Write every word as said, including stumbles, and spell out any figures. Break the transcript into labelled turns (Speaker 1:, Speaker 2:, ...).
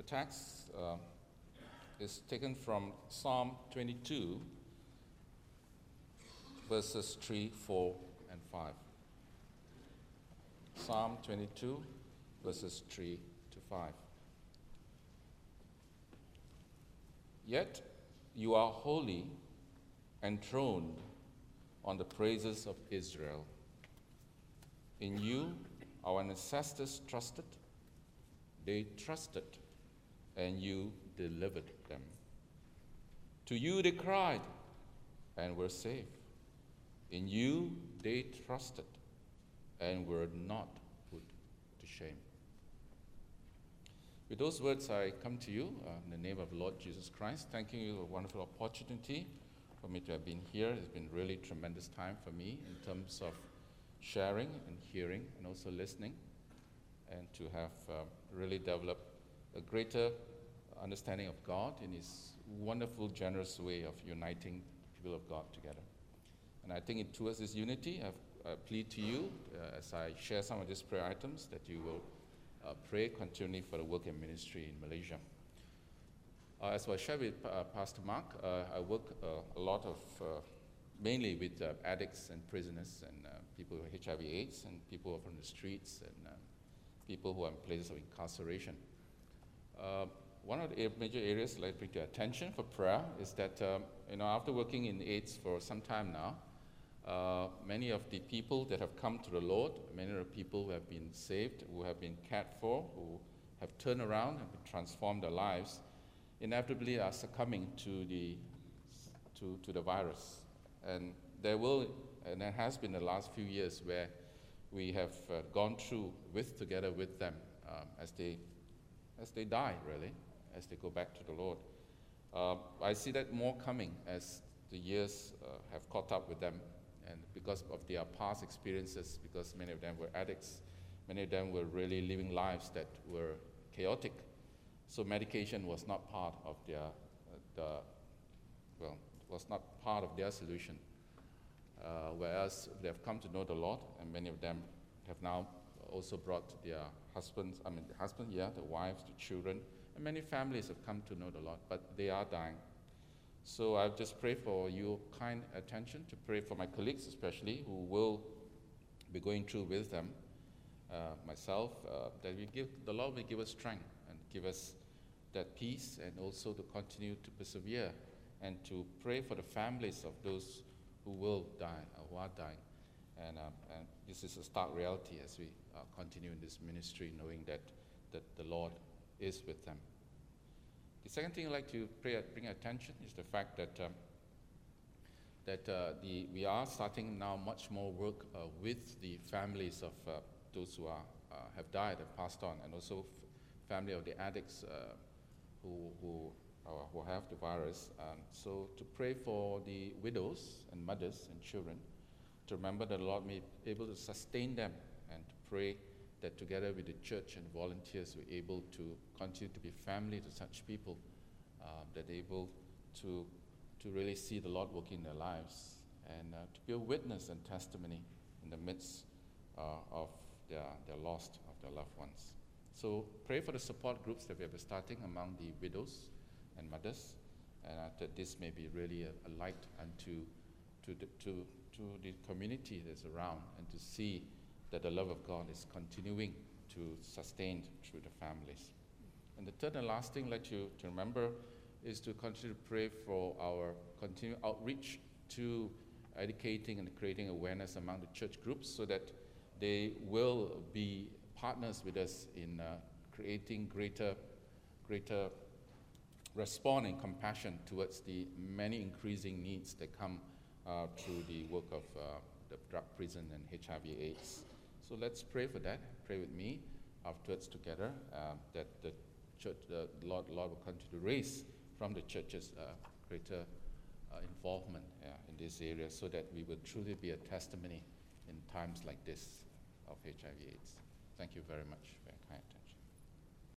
Speaker 1: text uh, is taken from Psalm twenty-two, verses three, four, and five. Psalm twenty-two, verses three to five. Yet you are holy, enthroned on the praises of Israel. In you our ancestors trusted, they trusted, and you delivered them. To you they cried, and were saved. In you they trusted, and were not put to shame. With those words, I come to you uh, in the name of the Lord Jesus Christ, thanking you for a wonderful opportunity for me to have been here. It's been really tremendous time for me in terms of sharing and hearing and also listening, and to have uh, really developed a greater understanding of God in His wonderful, generous way of uniting people of God together. And I think it, towards this unity, I uh, plead to you uh, as I share some of these prayer items that you will uh, pray continually for the work and ministry in Malaysia. Uh, as I shared with uh, Pastor Mark, uh, I work uh, a lot of, uh, mainly with uh, addicts and prisoners and uh, people with H I V AIDS and people who are from the streets and uh, people who are in places of incarceration. Uh, one of the major areas I'd like to bring to attention for prayer is that, um, you know, after working in AIDS for some time now, uh, many of the people that have come to the Lord, many of the people who have been saved, who have been cared for, who have turned around and transformed their lives, inevitably are succumbing to the to, to the virus. And there will, and there has been the last few years where we have uh, gone through with together with them um, as they as they die, really, as they go back to the Lord. Uh, I see that more coming as the years uh, have caught up with them, and because of their past experiences, because many of them were addicts, many of them were really living lives that were chaotic. So medication was not part of their, uh, the, well, was not part of their solution. Uh, whereas they have come to know the Lord, and many of them have now also brought their husbands, I mean, the husband, yeah, the wives, the children, and many families have come to know the Lord, but they are dying. So I just pray for your kind attention, to pray for my colleagues especially, who will be going through with them, uh, myself, uh, that we give, the Lord will give us strength and give us that peace, and also to continue to persevere and to pray for the families of those who will die or who are dying. And, uh, and this is a stark reality as we uh, continue in this ministry, knowing that, that the Lord is with them. The second thing I'd like to pray, bring attention is the fact that, um, that uh, the, we are starting now much more work uh, with the families of uh, those who are, uh, have died and passed on, and also f- family of the addicts uh, who, who, uh, who have the virus. Um, so to pray for the widows and mothers and children, to remember that the Lord may be able to sustain them, and to pray that together with the church and volunteers we're able to continue to be family to such people, uh, that they're able to, to really see the Lord working in their lives, and uh, to be a witness and testimony in the midst uh, of their, their loss of their loved ones. So pray for the support groups that we have been starting among the widows and mothers, and uh, that this may be really a, a light unto to the, to, to the community that's around, and to see that the love of God is continuing to sustain through the families. And the third and last thing I'd like you to remember is to continue to pray for our continued outreach to educating and creating awareness among the church groups, so that they will be partners with us in uh, creating greater, greater response and compassion towards the many increasing needs that come uh, through the work of uh, the drug prison and H I V AIDS. So let's pray for that. Pray with me afterwards together, uh, that the church, the Lord, Lord will continue to raise from the churches uh, greater uh, involvement uh, in this area, so that we will truly be a testimony in times like this of H I V AIDS. Thank you very much for your kind attention.